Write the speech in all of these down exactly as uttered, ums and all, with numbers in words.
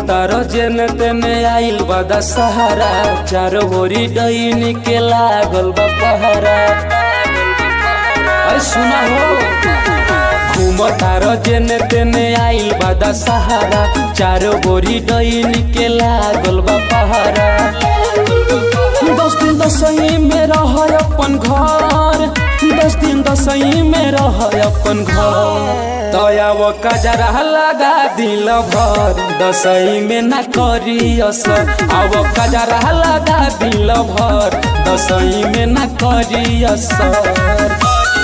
घूमतार जेने तेने आइल बा दशहरा, चारों ओरी डईनी के लागल बा पहरा। अरे सुना हो, घूमतार जेने तेने आइल बा दशहरा, चारों ओरी डईनी के लागल बा पहरा। दस दिन दसई में रह अपन घर, दस दिन दसई में रह अपन घर, दया वो कजरा लगा दिल भर, दसई में न करी असर। अब कजरा लगा दिल भर, दसई में न करी असर।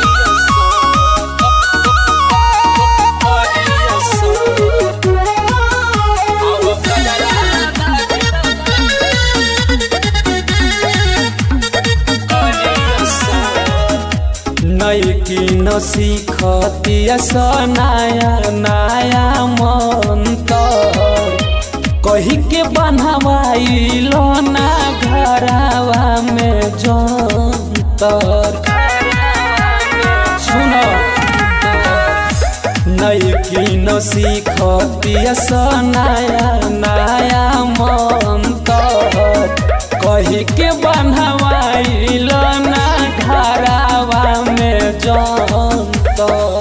नई की न सीखतिया नया नया मंतर, कही के बनवाइल ना घरवा में जंतर। सुनो, नई की न सीखतिया नया नया मंतर, कही के बनवाइल ना घरवा में जंतर।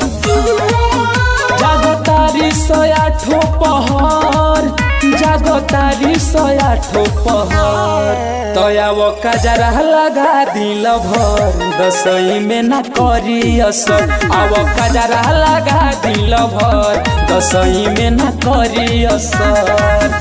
जागतारी सयाठो पहर, जागतारी सयाठो पहर, तया वो कजरा लगा दिल भर, दसई में न करी असर। अब कजरा लगा दिल भर, दसई में न करी असर।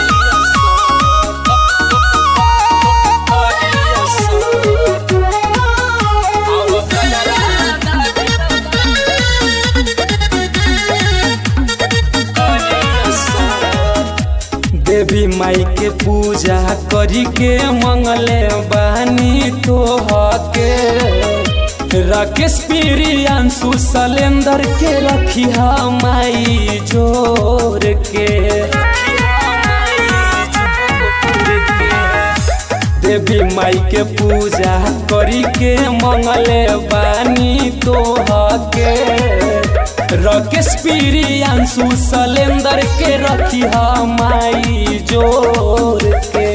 देवी माई के पूजा करी के मंगले बानी तो हके, राकेश प्रियांशु सलेंदर के रखिया माई जोर के। देवी माई के पूजा करी के मंगले बानी तो हके, राकेश प्रियांशु सलेंदर के रखिया माई जोर के।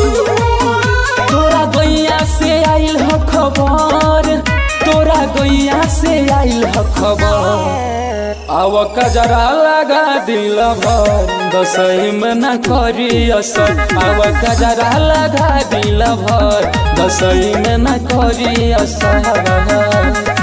तोरा गैया से आइल ह खबर, तोरा गैया से आइल ह खबर, अब कजरा लगा दिल भर, दसई में न करी असर। अब कजरा लगा दिल भर, दसई में न करी असर।